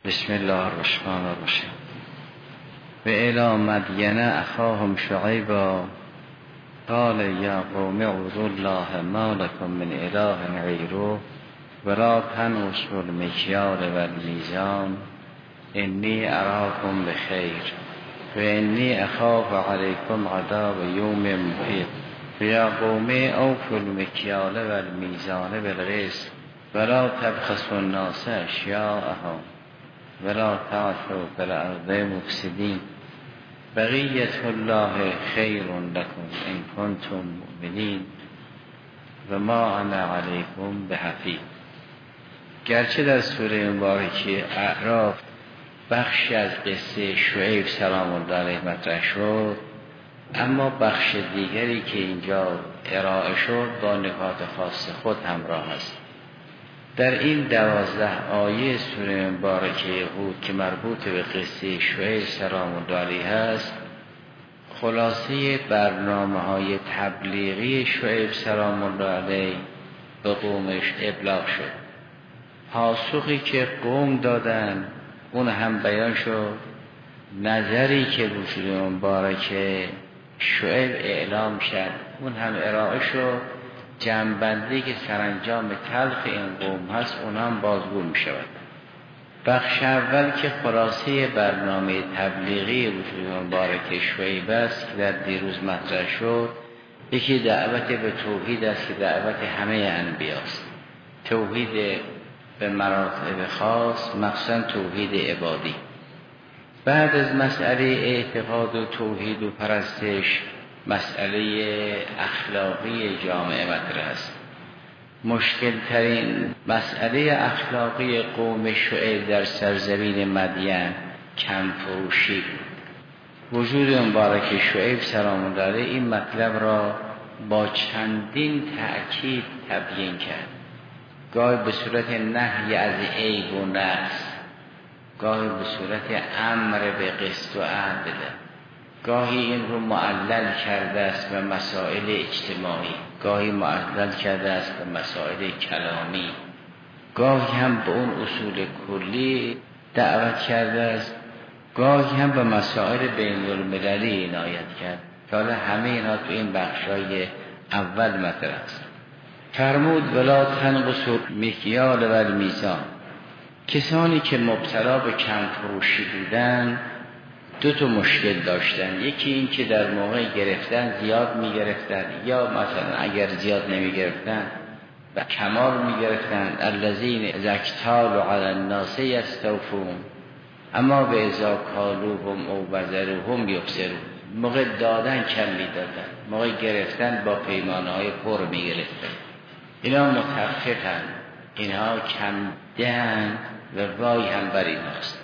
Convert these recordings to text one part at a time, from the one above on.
بسم الله الرحمن الرحیم. و الی مدین اخاهم شعیبا قال یا قوم اعبدوا الله ما لکم من اله غیره ولا تنقصوا المکیال والمیزان انی اراکم بخیر و انی اخاف علیکم عذاب یوم محیط و یا قوم اوفوا المکیال والمیزان بالقسط ولا تبخسوا الناس اشیاءهم ولا تعثوا فی الارض مفسدین بقیة الله خیر لکم ان کنتم مؤمنین و ما انا علیکم بحفیظ. گرچه در سوره مبارکه اعراف بخشی از قصه شعیب سلام الله علیه مطرح شد، اما بخش دیگری که اینجا ارائه شد با نکات خاص خود همراه است. در این 12 آیه سوره مبارکه هود که مربوط به قصه شعیب سلام الله علیه است، خلاصه برنامه‌های تبلیغی شعیب سلام الله علیه به قومش ابلاغ شد. پاسخی که قوم دادن اون هم بیان شد، نظری که به سوره مبارکه شعیب اعلام شد اون هم ارائه شد، جنبندی که سرانجام تلخ این قوم هست اون هم بازگو می شود. بخش اول که خلاصه برنامه تبلیغی رسول مبارک شعیب است که در دیروز مطرح شد، یکی دعوت به توحید است که دعوت همه انبیاست، توحید به مراتب خاص، مخصوصا توحید عبادی. بعد از مسئله اعتقاد و توحید و پرستش، مسئله اخلاقی جامعه مطرح است. مشکل ترین مسئله اخلاقی قوم شعیب در سرزمین مدین کم فروشی بود. وجود مبارک شعیب سلام الله علیه این مطلب را با چندین تأکید تبیین کرد، گاهی به صورت نهی از عیب و نقص، گاهی به صورت امر به قسط و عدل، گاهی این رو معلل کرده است به مسائل اجتماعی، گاهی معلل کرده است به مسائل کلامی، گاهی هم به اون اصول کلی دعوت کرده است، گاهی هم به مسائل بین المللی عنایت کرد. حالا همه اینا تو این بخشای اول مطرح است. فرمود ولا تنقصوا المکیال والمیزان. کسانی که مبتلا به کم فروشی بودن دو تا مشکل داشتن، یکی این که در موقع گرفتن زیاد می گرفتن، یا مثلا اگر زیاد نمی گرفتن و کمال می گرفتن. الذین اذا اکتالوا علی الناس یستوفون اما به اذا کالوهم او وزنوهم یخسرون. موقع دادن کم می دادن، موقع گرفتن با پیمانه‌های پر می گرفتن. اینا متفقن، اینها کم دهن و وای هم بر ایناست.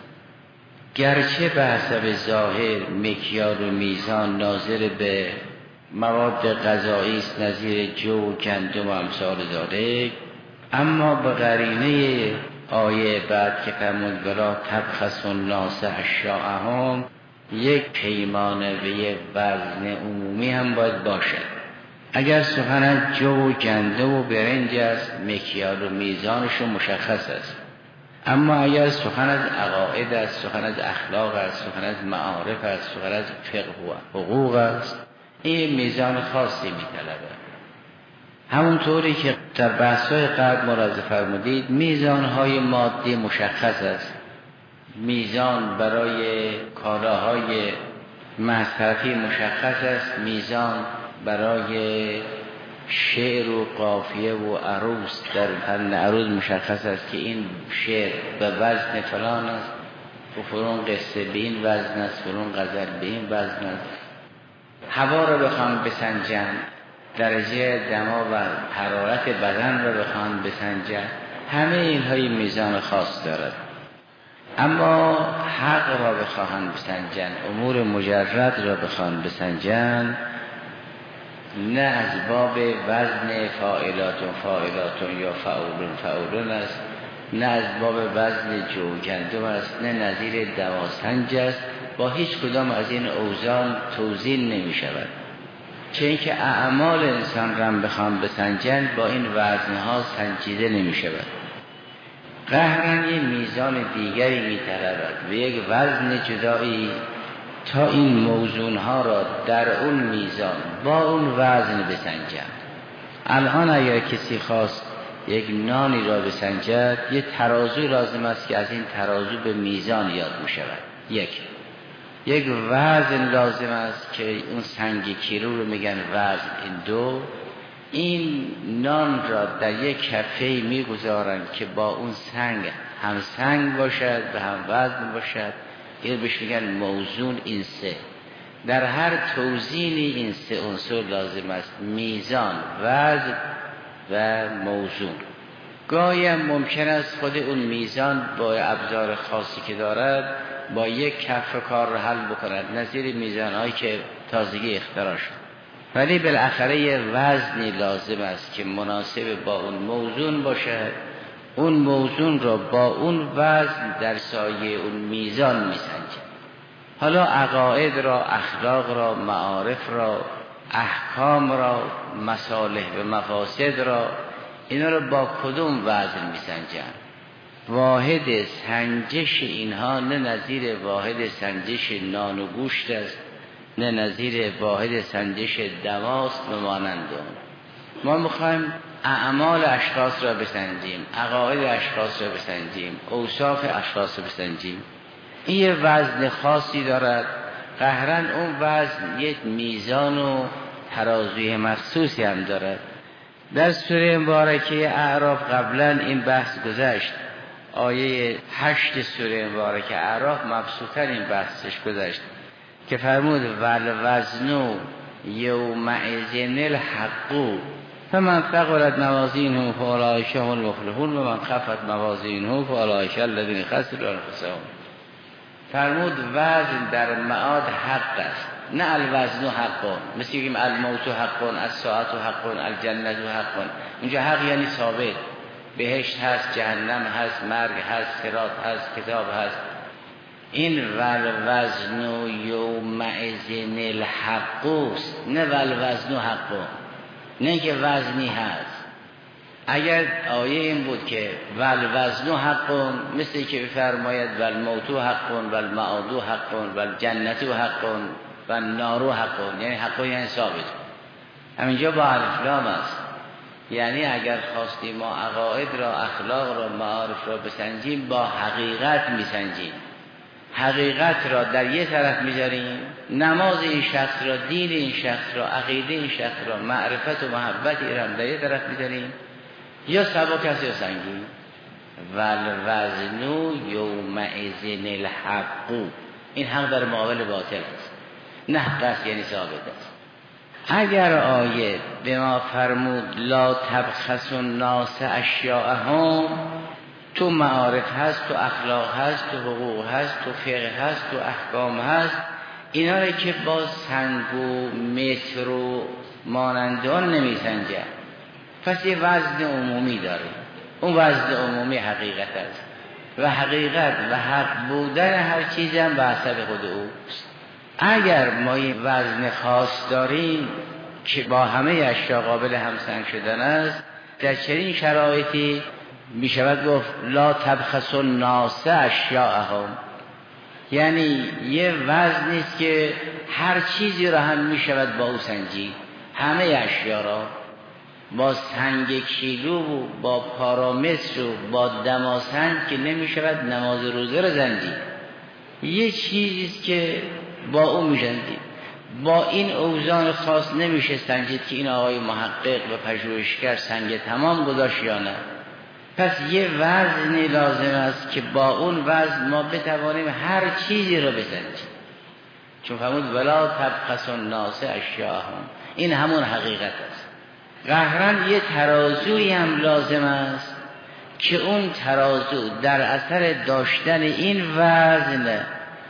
گرچه به حسب ظاهر مکیال و میزان ناظر به مواد غذایی است، نظیر جو و گندم و امثال ذالک، اما به قرینه آیه بعد که فرمود ولا تبخسوا الناس اشیاءهم، یک پیمانه و یک وزن عمومی هم باید باشد. اگر سخن از جو و گندم و برنج است، مکیال و میزانشون مشخص است، اما اگر سخن از عقاید است، سخن از اخلاق است، سخن از معارف است، سخن از فقه و حقوق است، این میزان خاصی میطلبه. همونطوری که در بحث‌های قبل ملاحظه فرمودید، میزان‌های مادی مشخص است. میزان برای کالاهای مصرفی مشخص است، میزان برای شعر و قافیه و عروض در فن عروض مشخص است که این شعر به وزن فلان است و فلان قصه به این وزن است، فلان غزل به این وزن است. هوا را بخوان بسنجن، درجه دما و حرارت بدن را بخوان بسنجن، همه اینها میزان خاص دارد. اما حق را بخواهند بسنجن، امور مجرد را بخواهند بسنجن، نه از باب وزن فاعلاتون یا فعولون است، نه از باب وزن جو گندم است، نه نظیر دواسنج است. با هیچ کدام از این اوزان توزین نمی شود، چه اینکه اعمال انسان را بخوان بسنجن با این وزنها سنجیده نمی شود. قهرن یه میزان دیگری می‌طلبد و یک وزن جدایی تا این موزونها را در اون میزان با اون وزن بسنجند. الان اگر کسی خواست یک نانی را بسنجد، یک ترازو لازم است که از این ترازو به میزان یاد می شود. یک وزن لازم است که اون سنگ کیلو رو میگن وزن. این نان را در یک کفه‌ای میگذارند که با اون سنگ هم سنگ باشد و هم وزن باشد. این بهش میگن موزون. این سه در هر توزینی این سه عنصر لازم است: میزان، وزن و موزون. گاهی هم ممکن است خود اون میزان با ابزار خاصی که دارد با یک کف کار را حل بکند، نظیر میزان‌هایی که تازگی اختراع شد. ولی بالاخره یه وزنی لازم است که مناسب با اون موزون باشد. اون موزون را با اون وزن در سایه اون میزان میسنجد. حالا عقاید را، اخلاق را، معارف را، احکام را، مصالح و مفاسد را، اینا را با کدوم وزن میسنجند؟ واحد سنجش اینها نه نظیر واحد سنجش نان و گوشت است، نه نظیر واحد سنجش دواست و مانند اون. ما میخوایم اعمال اشخاص را بسنجیم، عقاید اشخاص را بسنجیم، اوصاف اشخاص را بسنجیم. این یه وزن خاصی دارد. قهرن اون وزن یک میزان و ترازوی مخصوصی هم دارد. در سوره مبارکه اعراف قبلا این بحث گذشت. آیه 8 سوره مبارکه اعراف مبسوطاً این بحثش گذشت که فرمود والوزن یومئذ الحق فمن ثقلت موازینه فاولئک هم المفلحون و من خفت موازینه فاولئک الذین خسروا انفسهم. فرمود وزن در معاد حق است، نه الوزن حق. مثل بگیم الموت حق، الساعت حق، الجنت حق. اونجا حق یعنی ثابت، بهشت هست، جهنم هست، مرگ هست، صراط هست، کتاب هست. این والوزن یومئذ الحق است، نه والوزن حق، نه که وزنی هست. اگر آیه این بود که والوزن حق، مثل که بفرماید والموت حق والمعاد حق والجنت حق والنار حق، یعنی حق یعنی ثابت. همینجا با الف لام است. یعنی اگر خواستیم ما عقاید را، اخلاق را، معارف را بسنجیم، با حقیقت میسنجیم. حقیقت را در یه طرف میذاریم، نماز این شخص را، دین این شخص را، عقیده این شخص را، معرفت و محبت ایران در یه طرف میذاریم، یا سبک است یا سنگین. والوزن یومئذ الحق، این حق در مقابل باطل است، نه حق است یعنی ثابت است. اگر آیه به ما فرمود لا تبخسوا الناس اشیاءهم، تو معارف هست، تو اخلاق هست، تو حقوق هست، تو فقه هست، تو احکام هست، اینا رو که با سنگ و متر و مانند آن نمیسنجه. پس یه وزن عمومی داره، اون وزن عمومی حقیقت است و حقیقت و حق بودن هر چیزی هم به حسب خود اوست. اگر ما یه وزن خاص داریم که با همه اشیا قابل همسنگ شدن است، در چنین شرایطی می شود گفت لا تبخسوا الناس اشیاءهم، یعنی یه وزن نیست که هر چیزی را هم می شود با او سنجید. همه اشیا را با سنگ کیلو و با پارامتر و با دماسنج که نمی شود نماز روزه را سنجید. یه چیزیست که با او می سنجید. با این اوزان خاص نمیشه سنجید که این آقای محقق و پژوهشگر سنگ تمام گذاشت یا نه. پس یه وزنی لازم است که با اون وزن ما بتوانیم هر چیزی رو بسنجیم. چون فرمود ولا تبخسوا الناس اشیاءهم، این همون حقیقت است. قهرن یه ترازوی هم لازم است که اون ترازو در اثر داشتن این وزن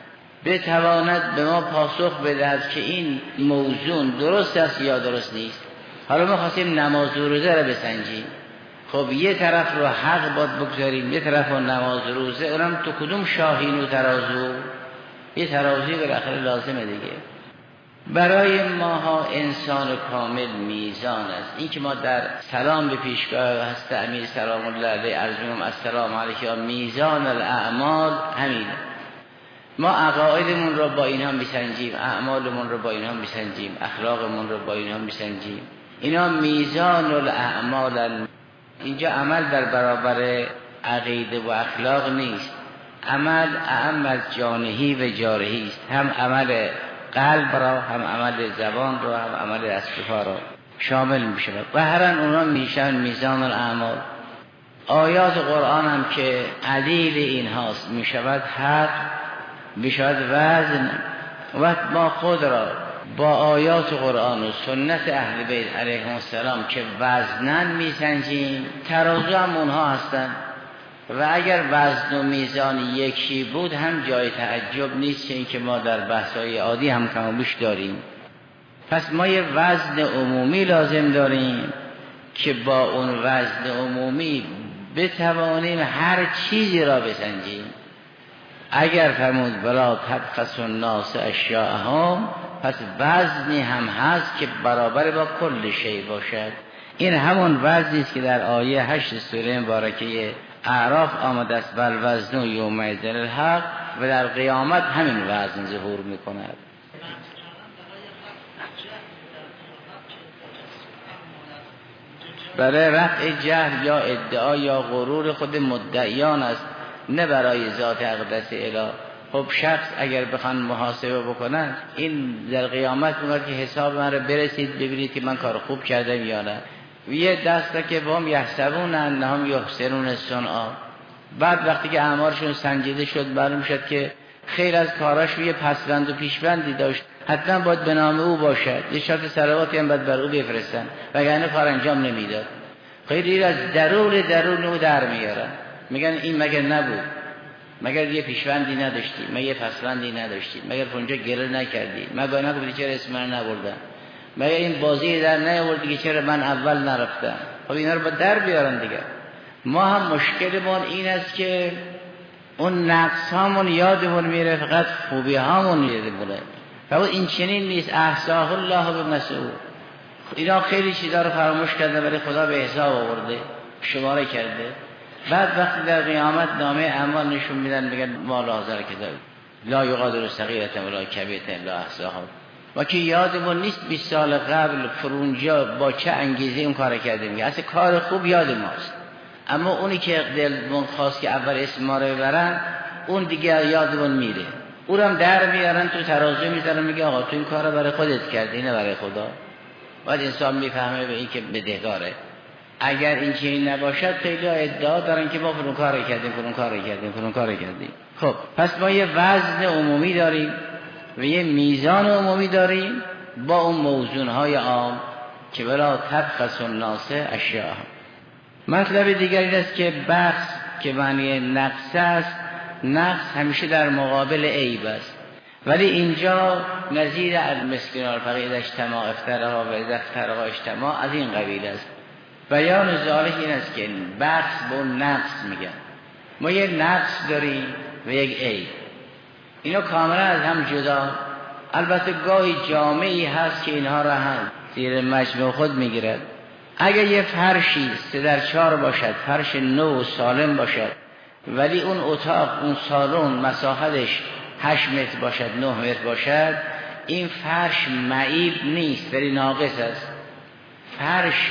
بتواند به ما پاسخ بدهد که این موزون درست است یا درست نیست. حالا ما خواستیم نماز و روزه را بسنجیم، خب یه طرف رو حق باید بگذاریم، یه طرف رو نماز و روزه، اونم تو کدوم شاهین و ترازو؟ یه ترازوی بالاخره لازمه دیگه. برای ماها انسان کامل میزان است. این که ما در سلام به پیشگاه هست امیر سلام الله علیه عرض می‌کنم السلام علیک یا میزان الاعمال، همین ما عقایدمون رو با اینها میسنجیم، اعمالمون رو با اینها میسنجیم، اخلاقمون رو با اینها میسنجیم. اینا میزان الاعمال. اینجا عمل در برابر عقیده و اخلاق نیست. عمل اعم از جانهی و جارهی است، هم عمل قلب را، هم عمل زبان را، هم عمل دست‌ها را شامل میشه و هر اونا میشن میزان الاعمال. آیات قرآن هم که علیل اینهاست، میشود حق، میشود وزن. و ما خود را با آیات قرآن و سنت اهل بیت علیهم السلام که وزنن میسنجیم، ترازو هم اونها هستن و اگر وزن و میزان یکی بود هم جای تعجب نیست، این که ما در بحث‌های عادی هم کمابیش داریم. پس ما یه وزن عمومی لازم داریم که با اون وزن عمومی بتوانیم هر چیزی را بسنجیم. اگر فرمود بلا تبخسوا الناس اشیاءهم، پس وزنی هم هست که برابر با کل شی باشد. این همون وزنی است که در آیه 8 سوره مبارکه اعراف آمده است، والوزن یومئذ الحق، و در قیامت همین وزن ظهور می‌کند. برای رفع جهل یا ادعا یا غرور خود مدعیان است، نه برای ذات اقدس اله. خب شخص اگر بخوان محاسبه بکنن، این در قیامت میگه که حساب من رو برسید ببینید که من کار خوب کردم یا نه. یه دسته که بهم یحسبون انهم یحسنون صنعا، بعد وقتی که اعمالشون سنجیده شد معلوم شد که خیر از کاراش یه پسوند و پیشوندی داشت، حتما باید به نام او باشد، یه شرط صلواتی هم باید بر او بفرستن وگرنه کار انجام نمیداد. خیلی از درون او در میارن، میگن این مگر نبود، مگر یه پیشوندی نداشتی، مگر یه پسوندی نداشتی، مگر اونجا گره نکردی، مگر نگفتی چرا اسم من نبردن، مگر این بازی در نیاوردی که چرا من اول نرفتم. خب اینا رو با در بیارن دیگه. ما هم مشکلمون این است که اون نقص هامون یادمون میره، فقط خوبی هامون یادمونه. فقط این چنین نیست، احصاه الله بنسوا. اینا خیلی چیزا رو فراموش کردن ولی خدا به حساب آورده، شماره کرده. بعد وقتی در قیامت نامه اعمال نشون میدن میگن ما لا حاضر کتاب لا یغادر صغیرة ولا کبیرة الا احصاها. ما که یادمون نیست 20 سال قبل فرونجا با چه انگیزه اون کار کردیم. میگه اصلا کار خوب یاد ماست، اما اونی که دلمون خواست که اول اسم ما رو ببرن اون دیگه یادمون میره، اونم در میارن تو ترازو میذارن، میگه آقا تو این کار رو برای خودت کردی نه برای خدا. بعد انسان میفهمه به این که بدهکاره. اگر این چنین نباشد خیلی ادعا دارن که ما فلان کار کردیم. خب پس ما یه وزن عمومی داریم و یه میزان عمومی داریم با اون موزونهای عام که ولا تبخسوا الناس اشیاءهم. مطلب دیگر این است که بخس که معنی نقص است، نقص همیشه در مقابل عیب است، ولی اینجا نظیر المسکین الفقیر اذا اجتماع افترقا و اذا افترقا اجتماع از این قبیل است. بیان ذالک این است که بخس با نقص میگن. ما یک نقص داریم و یک عیب، اینا کاملا از هم جدا. البته گاهی جامعی هست که اینها را هم زیر مجموع خود میگیرد. اگر یه فرشی 3x4 باشد، فرش نو و سالم باشد، ولی اون اتاق، اون سالن مساحتش 8 متر باشد، 9 متر باشد، این فرش معیب نیست ولی ناقص است. فرش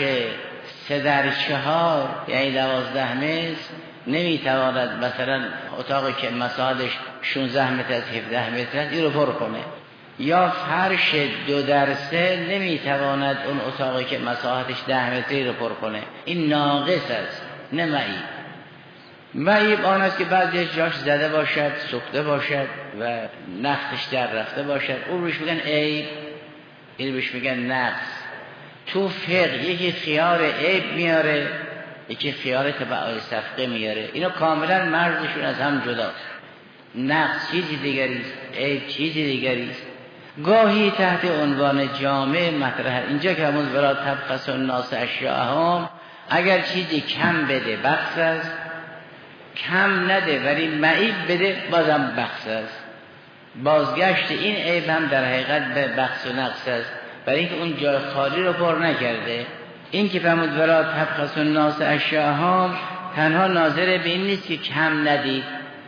3x4 یعنی 12 متر نمیتواند مثلا اتاقی که مساحتش 16 متر از 17 متر است این رو پر کنه، یا فرش 2x3 نمیتواند اون اتاقی که مساحتش 10 متری رو پر کنه. این ناقص است نه معیب. معیب آن است که بعضی جاش زده باشد، سوخته باشد و نختش در رفته باشد، اون روش میگن عیب، این روش میگن نقص. تو فقه یکی خیار عیب میاره، یکی خیار تبعای صفقه میاره، اینا کاملا مرزشون از هم جداست. نقص چیزی دیگری است، عیب چیزی دیگری است. گاهی تحت عنوان جامع مطرح اینجا که همون ولا تبخسوا الناس اشیاءهم، اگر چیزی کم بده بخس است، کم نده ولی معیب بده بازم بخس است. بازگشت این عیب هم در حقیقت به بخس و نقص است، برای اینکه اون جای خالی رو پر نکرده. این که فرمود ولا تبخسوا الناس اشیاءهم تنها ناظر به این نیست که کم ندید،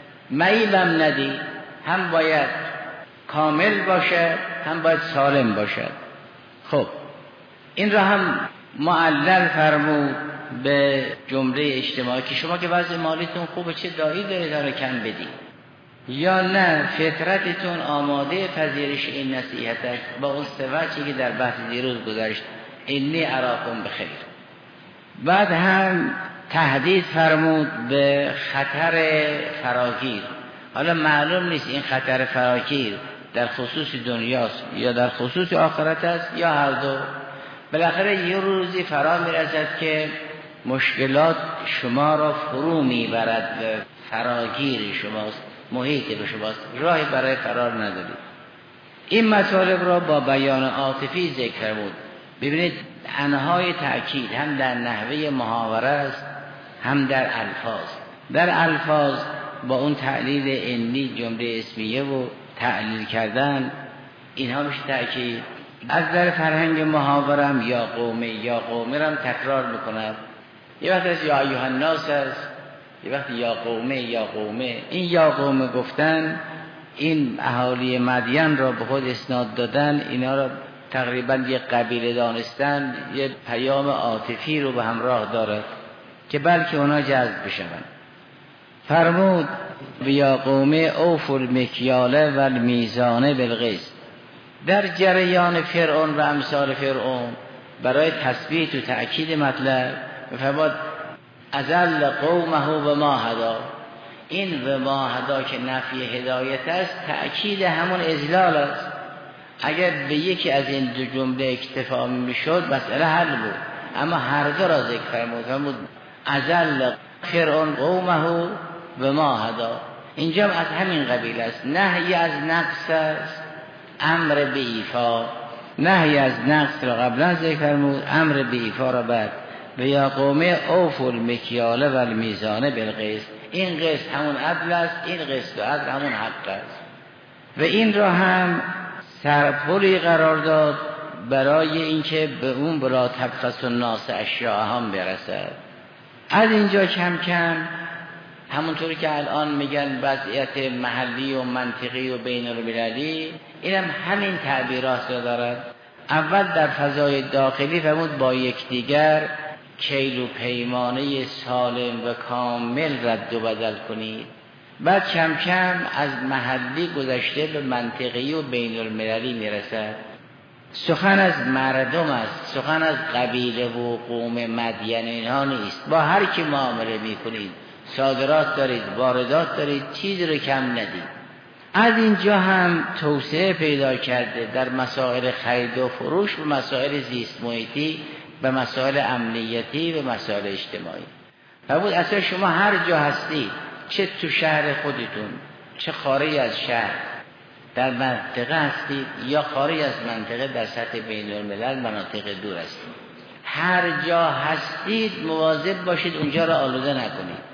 معیبم ندید، هم باید کامل باشه هم باید سالم باشد. خب این را هم معلل فرمود به جمله اجتماعی که شما که وضع مالیتون خوبه چه دایی داره داره کم بدید، یا نه فطرتتون آماده پذیرش این نصیحت است با اون سوچی که در بحث دیروز گذشت انی اراکم بخیر. بعد هم تهدید فرمود به خطر فراگیر. حالا معلوم نیست این خطر فراگیر در خصوص دنیاست یا در خصوص آخرت است یا هر دو. بالاخره یه روزی فرا میرسد که مشکلات شما را فرو میبرد، فراگیر شماست، محیط به شماست، راهی برای فرار ندارید. این مطالب را با بیان عاطفی ذکر بود. ببینید انهای تأکید هم در نحوه محاوره است هم در الفاظ. در الفاظ با اون تعلیل انی جمله اسمیه و تعلیل کردن اینها میشه تأکید. از در فرهنگ محاورم یا قومه رم تکرار میکنم. یه وقت از یا ایها الناس است، یه وقت یا قومه. این یا قومه گفتن این اهالی مدین را به خود اسناد دادن، اینا را تقریبا یه قبیله دانستن، یه پیام عاطفی رو به همراه دارد که بلکه اونا جذب بشوند. فرمود یا قوم اوفوا المکیال و المیزان بالقسط. در جریان فرعون و امثال فرعون برای تثبیت و تأکید مطلب فرمود اضل قومه و ما هدا. این و ما هدا که نفی هدایت است تأکید همون اضلال است. اگر به یکی از این دو جمله اکتفا میشد مسئله حل بود، اما هر دو را ذکر فرمود اضل فرعون قومه و ما هدا. اینجا از همین قبیل است. نهی از نقص است، امر به ایفا. نهی از نقص را قبلا ذکر فرمود، امر به ایفا را بعد. و یا قوم اوفوا المکیال و المیزان بالقسط. این قسط همون عدل است، این قسط و عدل همون حق است. و این را هم سرپلی قرار داد برای اینکه به اون بلا تبخسوا الناس اشیاءهم برسد. از اینجا کم کم همونطوری که الان میگن وضعیت محلی و منطقی و بین المللی، اینم همین تعبیرات را دارد. اول در فضای داخلی فرمود با یکدیگر کیل و پیمانه سالم و کامل رد و بدل کنید. بعد کم کم از محلی گذشته به منطقی و بین المللی میرسد. سخن از مردم است، سخن از قبیله و قوم مدین اینها نیست. با هر کی معامله میکنید، صادرات دارید، واردات دارید، چیزی رو کم ندید. از اینجا هم توسعه پیدا کرده در مسائل خرید و فروش و مسائل زیست محیطی، به مسائل امنیتی و مسائل اجتماعی. فرمود اصلا شما هر جا هستید، چه تو شهر خودتون چه خارج از شهر، در منطقه هستید یا خارج از منطقه در سطح بین الملل مناطق دور هستید، هر جا هستید مواظب باشید اونجا را آلوده نکنید.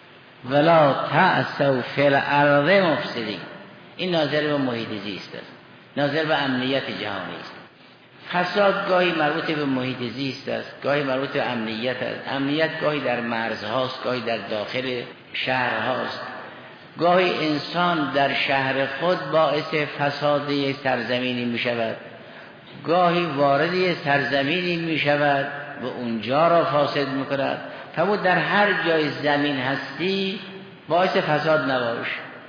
ولا تعثوا فی الارض مفسدین. این ناظر به محیط زیست است، ناظر به امنیت جهانی است. فساد گاهی مربوط به محیط زیست است، گاهی مربوط به امنیت است. امنیت گاهی در مرزهاست، گاهی در داخل شهرهاست. گاهی انسان در شهر خود باعث فساد یک سرزمینی می شود، گاهی وارد یک سرزمینی می شود و اونجا را فاسد می کند. فرمود در هر جای زمین هستی باعث فساد نباش.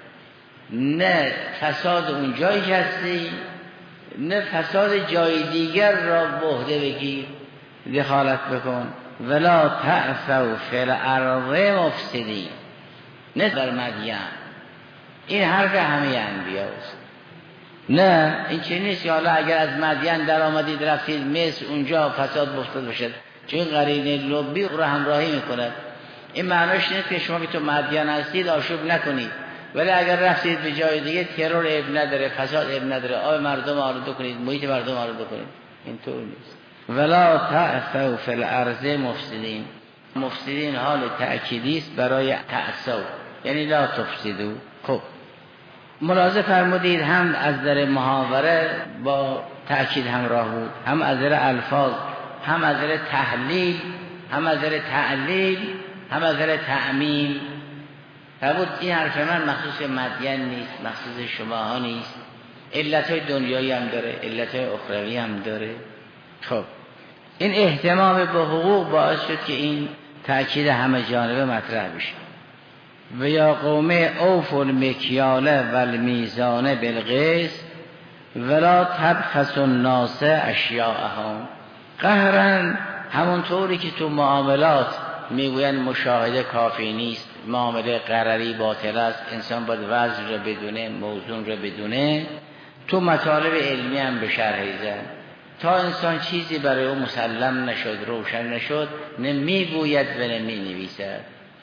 نه فساد اون جایی هستی، نه فساد جای دیگر را به عهده بگیر، دخالت بکن. ولا تعثوا فی الارض مفسدین. نه در مدین. این حرف همه انبیاست. نه این چه نیست که حالا اگر از مدین در آمدید رفتید مصر اونجا فساد افتاد باشد، چون قرینه لبی رو همراهی میکند. این معناش نیست که شما که تو مدین هستید آشوب نکنید، ولی اگر رفتید به جای دیگه ترور عیب نداره، فساد عیب نداره، آب مردم آلوده کنید، محیط مردم آلوده کنید. اینطور نیست. ولا تعثوا فی الارض مفسدین. مفسدین حال تأکیدی است برای تعثوا، یعنی لا تفسدوا. خب ملاحظه فرمودید هم از در محاوره با تأکید همراه بود، هم از در الفاظ، هم از در تحلیل، هم از در تعلیل، هم از در تعمیم. فرمود این حرف من مخصوص مدین نیست، مخصوص شما ها نیست، علتهای دنیایی هم داره، علتهای اخروی هم داره. خب این اهتمام به حقوق باعث شد که این تأکید همه جانبه مطرح بشه. و یا قوم اوفوا المکیال و المیزان بالقسط ولا تبخسوا الناس اشیاءهم. قهرن همونطوری که تو معاملات میگوین مشاهده کافی نیست، معامله قرری باطل است، انسان باید وزن را بدونه، موزون را بدونه، تو مطالب علمی هم به شرحی زن تا انسان چیزی برای او مسلم نشد، روشن نشد، نه میگوید و نه مینویسد.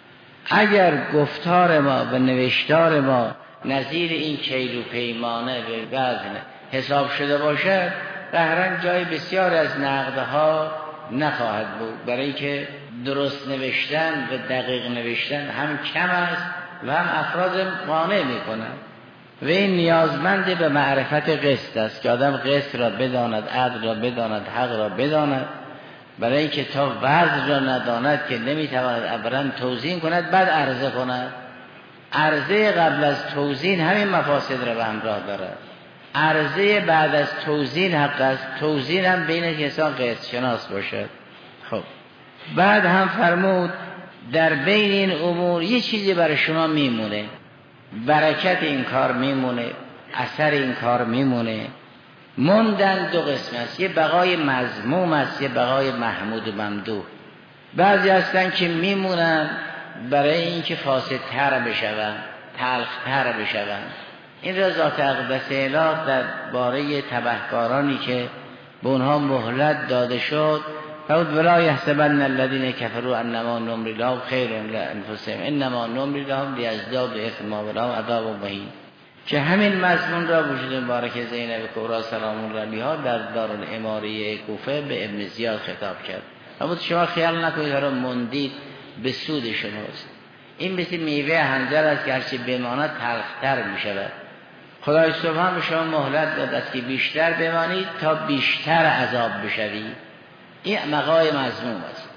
اگر گفتار ما و نوشتار ما نظیر این کیل و پیمانه به وزن حساب شده باشد، قهرن جای بسیار از نقدها نخواهد بود، برای که درست نوشتن و دقیق نوشتن هم کم است و هم افراد قانع میکنند و این نیازمند به معرفت قسط است که آدم قسط را بداند، عدل را بداند، حق را بداند، برای اینکه تا وزن را نداند که نمیتواند اولا توزین کند بعد عرضه کند. عرضه قبل از توزین همین مفاسد را به همراه دارد، عرضه بعد از توزین حق است، توزین هم بین انسان قسط شناس باشد. خب بعد هم فرمود در بین این امور یه چیزی برای شما میمونه، برکت این کار میمونه، اثر این کار میمونه. موندن دو قسم است، یه بقای مذموم است، یه بقای محمود و ممدوح. بعضی هستن که میمونن برای اینکه فاسدتر بشون، تلختر بشون. این را ذات اقدس اله در باره تبهکارانی که به اونها مهلت داده شد فرمود ولا یحسبن الذین کفروا انما نملی لهم خیر لانفسهم انما نملی لهم لیزدادوا اثما ولهم عذاب مهین. که همین مضمون را وجود مبارک زینب کبری سلام الله علیها در دارالعماری کوفه به ابن زیاد خطاب کرد. فرمود شما خیال نکنید را مندید به سود شماست، این مثل میوه هنجر است که هرچی بماند تلختر می شود. خدای سبحان به شما مهلت داد است که بیشتر بمانید تا بیشتر عذاب بشوید. این مقای مضموم است.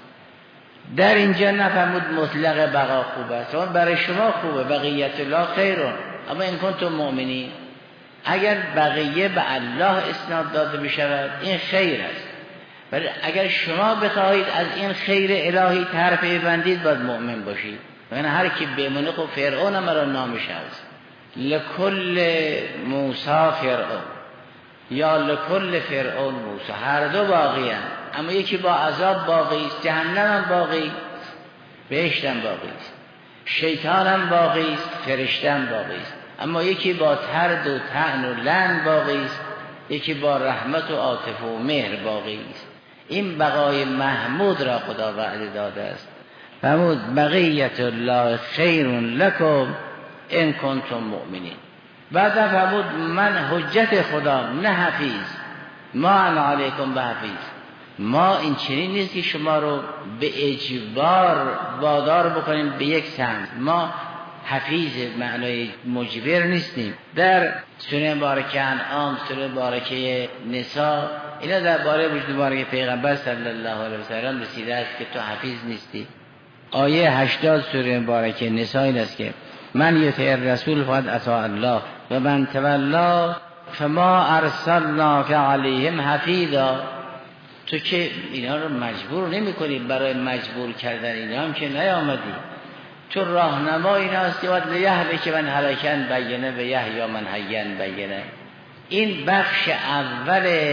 در اینجا نفرمود مطلق بقا خوب است، برای شما خوبه، بقیت الله خیرون اما این کنتم مؤمنین. اگر بقیه به الله اسناد داده بشود این خیر است، ولی اگر شما بخواهید از این خیر الهی طرف ببندید باید مؤمن باشید. یعنی هر کی بمونه خب فرعون مرا نامش هست، لکل موسی فرعون یا لکل فرعون موسی، هر دو باقی هستند، اما یکی با عذاب باقی است، جهنم هم باقی، بهشت هم باقی است، شیطان هم باقی است، فرشته هم باقی است، اما یکی با ترد و طعن و لعن باقی است، یکی با رحمت و عاطفه و مهر باقی است. این بقای محمود را خدا وعده داده است. فرمود بقیت الله خیر لکم ان کنتم مؤمنین. بعد فرمود من حجت خدا نه حفیظ، ما انا علیکم به حفیظ. ما این چنین نیست که شما رو به اجبار وادار بکنیم به یک سمت، ما حفیظ معنای مجبر نیستیم. در سوره مبارکه انعام، سوره مبارکه نساء، اینا درباره وجود مبارک پیغمبر صلی الله علیه و سلم رسیده است که تو حفیظ نیستی. آیه 80 سوره مبارکه نساء این است که من یطع الرسول فقد اطاع الله و من تولی فما ارسلناک علیهم حفیظا. تو که اینا رو مجبور نمی کنی، برای مجبور کردن اینا هم که نیامدی، تو راهنما اینا هستی. و لیهلک من هلکن بینه و یحیی من حیین بینه. این بخش اول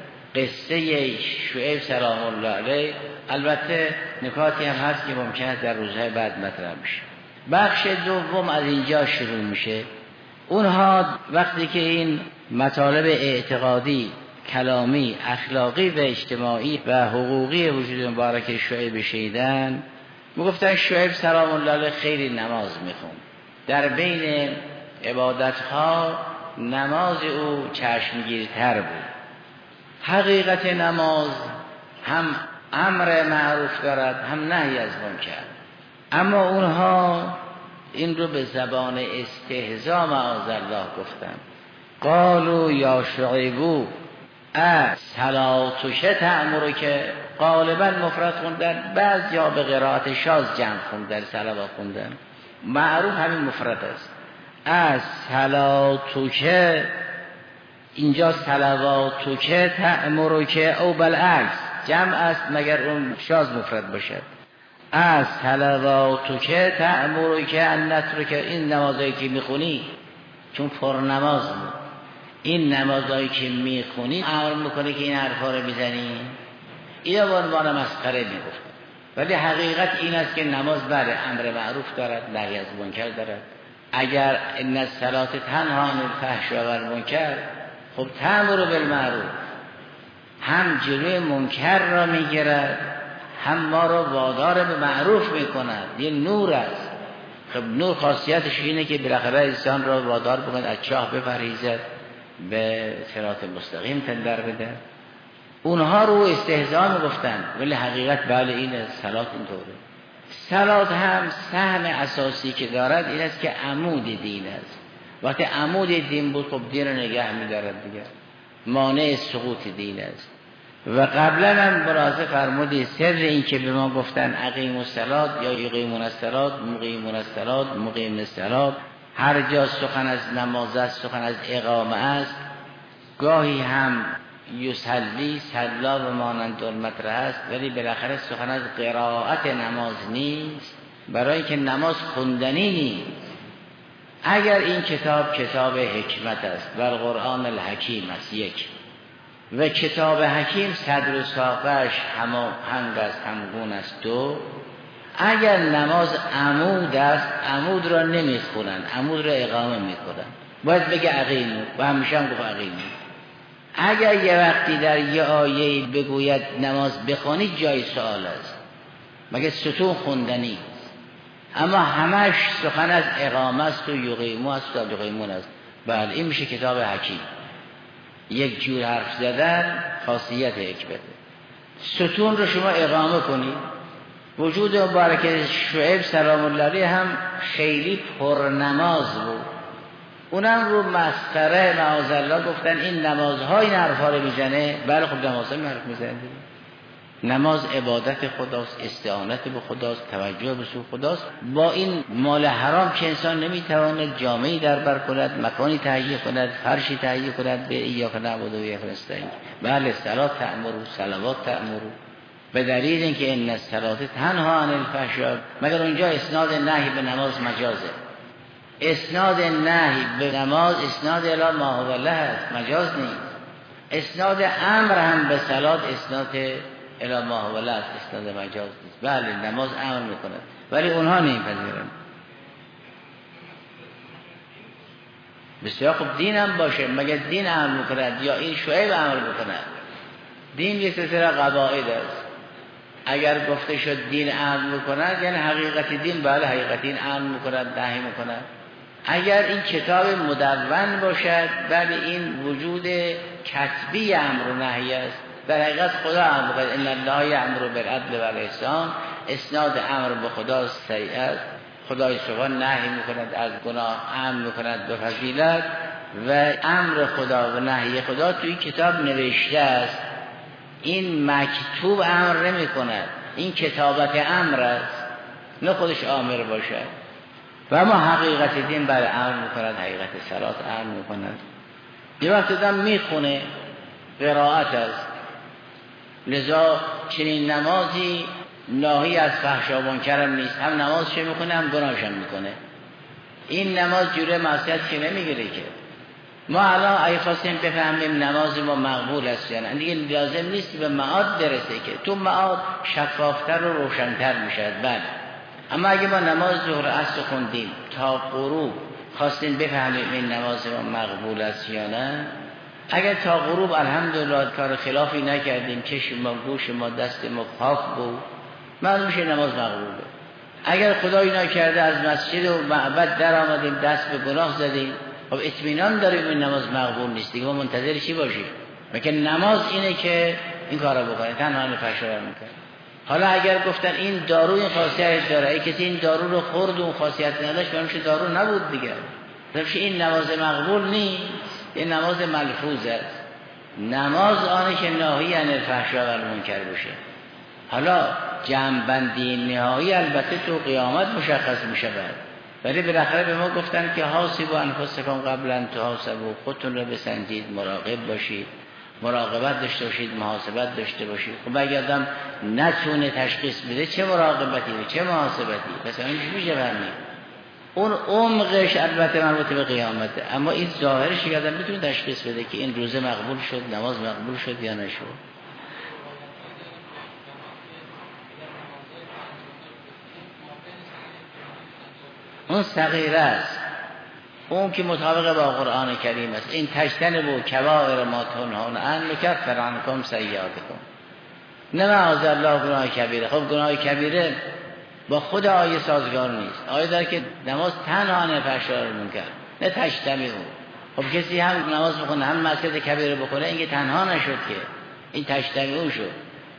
قصه شعیب سلام الله علیه. البته نکاتی هم هست که ممکنه در روزهای بعد مطرح بشه. بخش دوم از اینجا شروع میشه. اونها وقتی که این مطالب اعتقادی، کلامی، اخلاقی و اجتماعی و حقوقی وجود مبارک شعیب شیدن، میگفتن شعیب سلام الله علیه خیلی نماز میخوند. در بین عبادتها نماز او چشمگیرتر بود. حقیقت نماز هم امر معروف دارد هم نهی از منکر، اما اونها این رو به زبان استهزا معاذالله گفتن. قالوا یا شعیبو صلاتک تأمرک، غالبا مفرد خوندن، بعض یا به قرائت شاذ جمع خوندن، صلوات خوندن، معروف همین مفرد است. صلاتک اینجا صلواتک تأمرک او بالعکس جمع است مگر اون شاذ مفرد باشد. صلواتک تأمرک ان نترک، این نمازایی که میخونی چون پر نماز بود، این نمازایی که میخونی امر میکنه که این حرفا رو بزنی. اینا به عنوان مسخره میگفت، ولی حقیقت این است که نماز بله امر معروف دارد، نهی از منکر دارد. اگر ان الصلاة تنها عن الفحشاء والمنکر، خب تأمر بالمعروف هم جلوی منکر را میگیرد، هم ما را وادار به معروف میکند. یه نور است. خب نور خاصیتش اینه که بالاخره انسان را وادار بکند از چاه بپرهیزد، به صراط مستقیم تندر بده. اونها رو استهزا میگفتن، ولی حقیقت بله اینه، صلات اینطوره. صلات هم سهم اساسی که دارد این است که عمود دین است. وقتی عمود دین بود خب دین رو نگه می‌دارد دیگه، مانع سقوط دین است. و قبلا هم ملاحظه فرمودید سر این که به ما گفتن اقیموا الصلاة یا یقیمون الصلاة، مقیمون الصلاة، مقیم الصلاة، هر جا سخن از نماز است، سخن از اقامه است. گاهی هم یصلی صلا و مانند المطرح است، ولی بالاخره سخن از قرائت نماز نیست، برای که نماز خوندنی نیست. اگر این کتاب کتاب حکمت است و القرآن الحکیم است یک، و کتاب حکیم صدر و ساقش هماهنگ است، همگون است دو، اگر نماز عمود است عمود را نمیخونن، عمود را اقامه میکنن، باید بگه اقیمو و همیشه هم گفت اقیمو. اگر یه وقتی در یه آیه بگوید نماز بخونید جای سوال است، مگه ستون خوندنی، اما همش سخن از اقامه است و یقیمو است و یقیمون است. بله این میشه کتاب حکیم. یک جور حرف زدن خاصیت حکمت. ستون رو شما اقامه کنید. وجود مبارک شعیب سلام الله علیه هم خیلی پرنماز بود، اونم رو مسخره معاذالله گفتن این نمازهای این حرفا رو میزنه. بله خب نمازها این حرف میزنه. نماز عبادت خداست، استعانت به خداست، توجه به سوی خداست. با این مال حرام که انسان نمیتواند جامعی در بر کند، مکانی تهیه کند، فرشی تهیه کند، به ایاک نعبد و ایاک نستعین. بله صلات تأمرو، صلوات تأمرو، به دلیل اینکه ان الصلاة تنها عن الفحشاء، مگر اونجا اسناد نهی به نماز مجازه. اسناد نهی به نماز اسناد الی ما هو الله است، مجاز نیست. اسناد امر هم به صلات اسناد الی ما هو الله است، اسناد مجاز نیست. بله نماز امر میکنه، ولی اونها نمیپذیرن. بسیار خوب دین هم باشه، مگر دین امر میکند یا این شعیب امر میکند؟ دین یک سلسله قواعد است. اگر گفته شد دین امر میکند یعنی حقیقت دین، بله حقیقت دین امر میکند، نهی میکند. اگر این کتاب مدون باشد بله این وجود کتبی امر و نهی است. در حقیقت خدا امر میکند ان الله یأمر بالعدل و الاحسان، اسناد امر به خدا صحیح است. خدای سبحان نهی میکند از گناه، امر میکند به فضیلت، و امر خدا و نهی خدا توی کتاب نوشته است. این مکتوب امر نمی کند، این کتابت امر است، نه خودش آمر باشد. و اما حقیقت دین بر امر می کند، حقیقت صلات امر می کند. یه وقت دم می خونه قرائت است. لذا چنین نمازی ناهی از فحشا و منکر هم نیست، هم نمازش می خونه هم گناهش هم می کنه. این نماز جوره معصیت که نمیگیره که. ما الان اگه خواستیم بفهمیم نماز ما مقبول است یا نه، دیگه لازم نیست به معاد برسه که تو معاد شفافتر و روشنتر میشه. بله اما اگه ما نماز ظهر عصر خوندیم تا غروب خواستیم بفهمیم این نماز ما مقبول است یا نه، اگر تا غروب الحمدلله کار خلافی نکردیم، چشم ما، گوش ما، دست ما پاک بود، معلوم میشه نماز مقبوله. اگر خدایی نکرده از مسجد و معبد در آمدیم دست به گناه زدیم، خب اطمینان داریم این نماز مقبول نیست دیگه، ما منتظر چی باشیم؟ مگه نماز اینه که این کارا بکنه، تنها فحشا میکنه. حالا اگر گفتن این دارو این خاصیت داره، ای کسی این دارو رو خورد و اون خاصیت نداشت برامش دارو نبود دیگه. درش این نماز مقبول نیست، این نماز ملفوظ است. نماز آنه که ناهی عن الفحشاء و المنکر باشه. حالا جمع‌بندی نهایی البته تو قیامت مشخص می شود، ولی بالاخره به ما گفتن که حاسبوا انفسکم قبل ان تحاسبوا، خودتون رو بسنجید، مراقب باشید، مراقبت داشته باشید، محاسبت داشته باشید. خب اگه آدم نتونه تشخیص بده چه مراقبتی و چه محاسبتی، پس اون میشه فهمید. اون عمقش البته مربوط به قیامته، اما این ظاهرش که آدم میتونه تشخیص بده که این روزه مقبول شد، نماز مقبول شد یا نشد. اون صغیره است، اون که مطابق با قرآن کریم است. این تجتنبوا کبائر ما تنهون عنه نکفر عنکم سیئاتکم. نه معاذ الله گناه کبیره. خب گناه کبیره با خود آیه سازگار نیست. آیه داره که نماز تنها نه فحشا و منکر، نه تجتنبوا. خب کسی هم نماز بخونه هم معصیت کبیره بکنه، این که تنها نشد که، این تجتنبوا شد.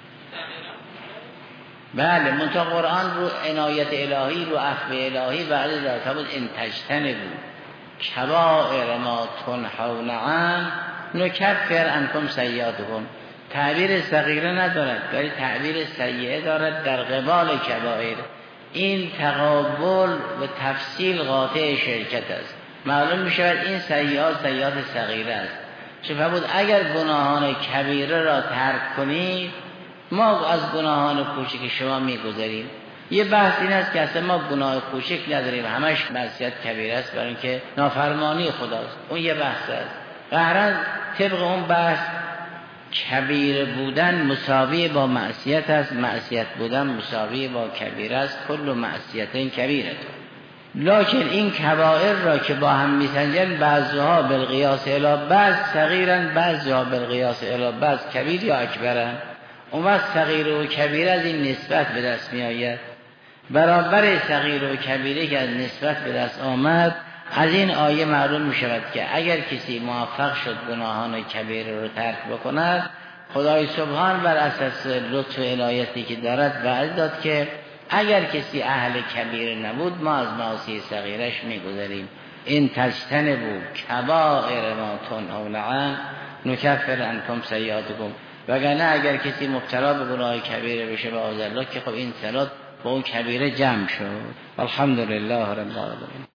بله منتها قرآن رو عنایت الهی، رو عفو الهی وعده داد بود ان تجتنبوا کبائر ما تنهون عنه نکفر عنکم سیئاتکم. تعبیر صغیره ندارد ولی تعبیر سیئه دارد در قبال کبائر. این تقابل و تفصیل قاطع شرکت است. معلوم می شود این سیئات صغیره است. چه بود اگر گناهان کبیره را ترک کنید ما از گناهان کوچک شما میگذاریم. یه بحث این است که اصلا ما گناه کوچک نداریم، همش معصیت کبیره است برای اینکه نافرمانی خداست. اون یه بحث است. قهرن طبق اون بحث کبیر بودن مساوی با معصیت است، معصیت بودن مساوی با کبیره است. کل معصیتین کبیره. لکن این کبائر را که با هم میسنجن بعضها بالقیاس الی بعض صغیرن، بعضها بالقیاس الی بعض کبیر یا اکبرن. اون وقت صغیر و کبیر از این نسبت به دست می آید. برابر صغیر و کبیره که از نسبت به دست آمد، از این آیه معلوم می شود که اگر کسی موفق شد گناهان کبیره رو ترک بکند، خدای سبحان بر اساس لطف و عنایتی که دارد وعده داد که اگر کسی اهل کبیره نبود ما از معاصی صغیرش می گذاریم. این تجتنبوا کبائر ما تنهون عنه نکفر عنکم سیئاتکم. وگرنه اگر کسی مبتلا به گناه کبیره بشه با الله که خب این صلات با اون کبیره جمع شد. الحمدلله رب العالمین.